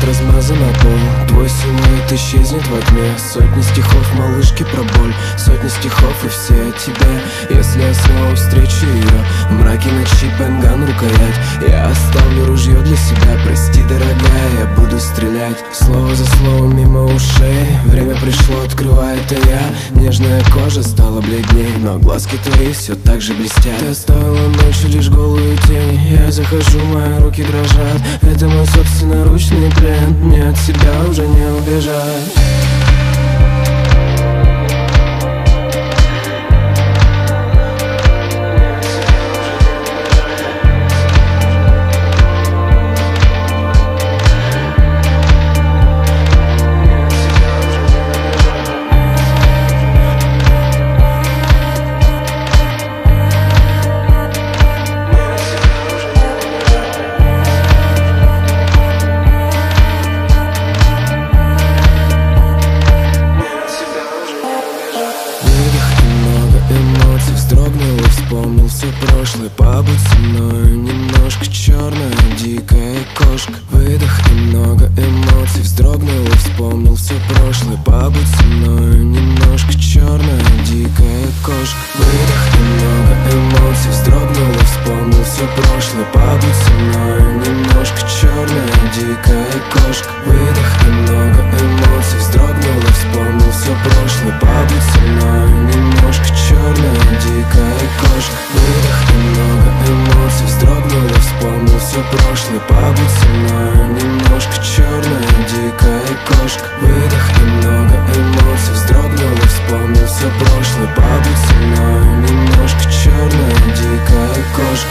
свет размазан на пол, твой силуэт исчезнет во тьме. Сотни стихов малышки про боль, сотни стихов и все о тебе. Если я снова встречу ее в мраке ночи, пенган рукоять, я оставлю ружье для себя. Прости, дорогая, я буду стрелять слово за словом мимо ушей. Время пришло, открывает я. Нежная кожа стала бледней, но глазки твои все так же блестят. Ты оставила ночью лишь голую тень. Я захожу, мои руки дрожат. Это мой собственноручный плен. Мне от себя уже не убежать. Вспомнил все прошлое, побудь со мною. Немножко черная, дикая кошка. Выдох и много эмоций. Вздрогнул и вспомнил все прошлое, побудь со мною. Немножко черная, дикая кошка. Выдох и много эмоций. Вздрогнул и вспомнил все прошлое, побудь со мною. Немножко черная, дикая кошка. Выдох и много эмоций. Вздрогнул и вспомнил все прошлое, побудь со мною. Немножко черная, дикая кошка. Выдох и много эмоций. Вздрогнул и вспомнил все прошлое, побудь со мною. Немножко черная, дикая кошка. Выдох и много эмоций. Вздрогнул и вспомнил все прошлое, побудь со мною. Немножко черная, дикая кошка.